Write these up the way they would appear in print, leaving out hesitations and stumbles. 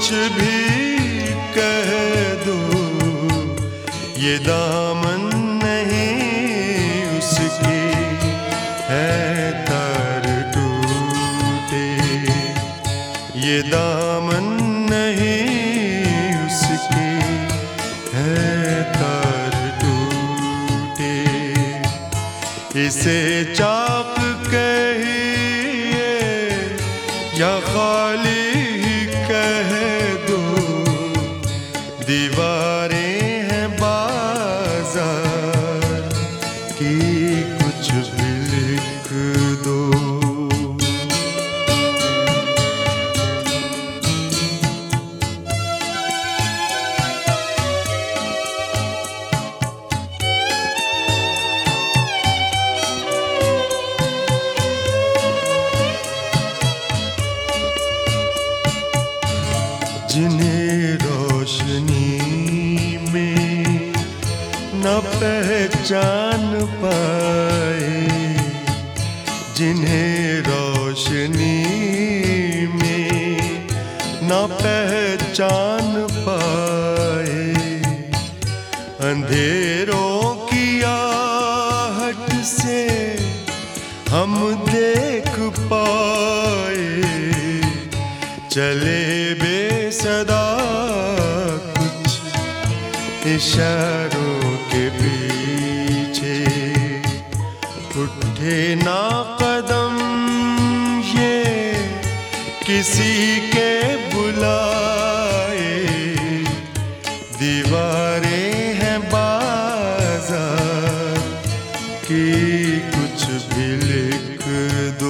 कुछ भी कह दो, ये दामन नहीं उसकी है तार टूटे, ये दामन नहीं उसकी है तार टूटे। इसे चाक कहिए या खाली ही कह दो, दीवारें हैं बाजार की, कुछ भी लिख दो। जिन्हें रोशनी में न पहचान पाए, जिन्हें रोशनी में न पहचान पाए, अंधेरों की आहट से हम देख पाए, चले बेसदा कुछ इशारों के पीछे, उठे ना कदम ये किसी के बुलाए, दीवारें हैं बाजार की, कुछ भी लिख दो।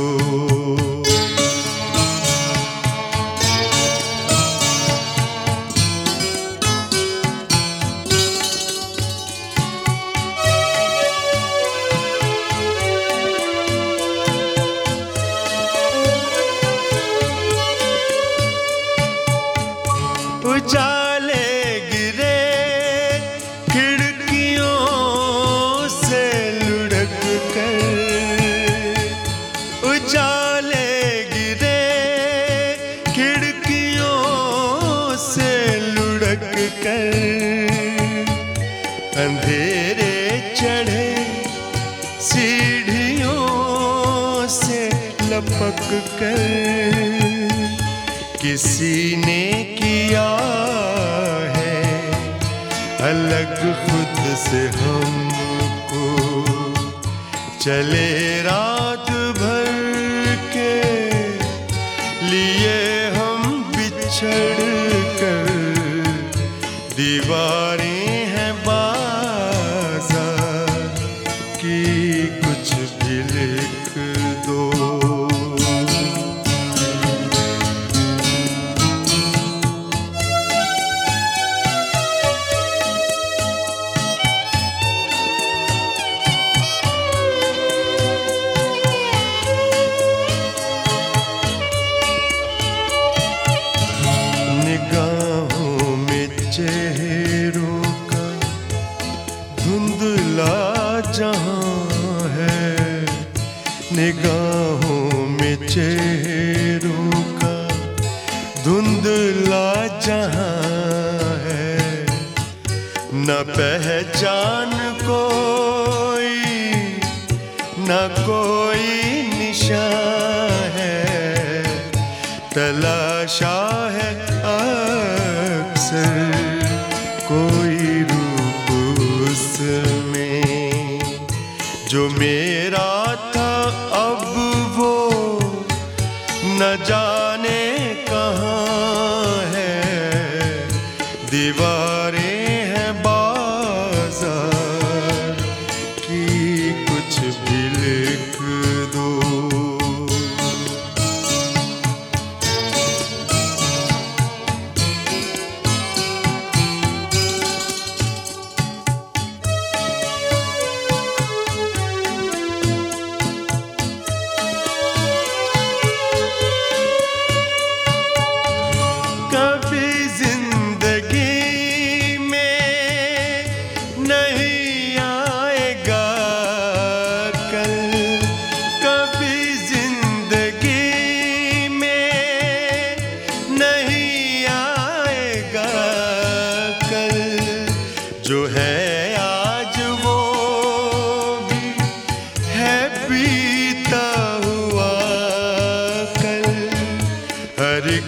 उजाले गिरे खिड़कियों से लुढ़क कर, उजाले गिरे खिड़कियों से लुढ़क कर, अंधेरे चढ़े सीढ़ियों से लपक कर, किसी ने किया है अलग खुद से हमको, चले रात भर के लिए हम बिछड़ कर, दीवारें हैं बाजार की, कुछ भी लिख दो। निगाहों में चेहरों का धुंधला जहां है, निगाहों में चेहरों का धुंधला जहां है, न पहचान कोई न कोई निशान है, तलाशा है अक्सर कोई रूप उसमें, जो मेरा था अब वो न जाने कहाँ है, दीवारें हैं बाजार की, कुछ भी लिख दो।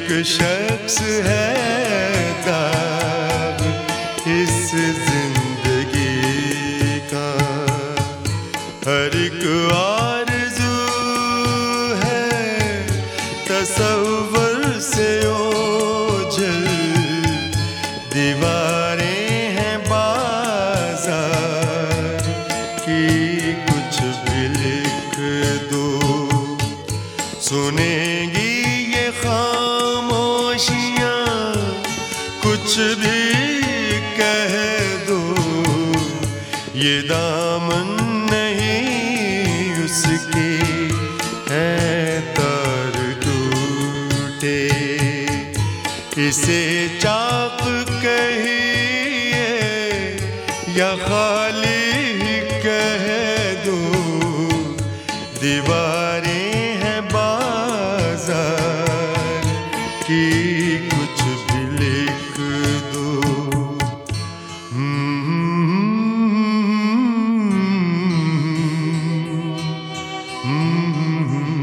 एक शख्स है दाग इस जिंदगी का, हर एक आरज़ू है तसव्वुर से ओझल, दीवारें हैं बाजार की कुछ भी लिख दो, सुनेंगी ये खामोशियाँ कुछ भी कह दो, ये दामन नहीं उसके है तार टूटे, इसे चाक कहिए या खाली कह दो, दीवारें हैं बाजार की कुछ भी लिख दो। Mm-hmm.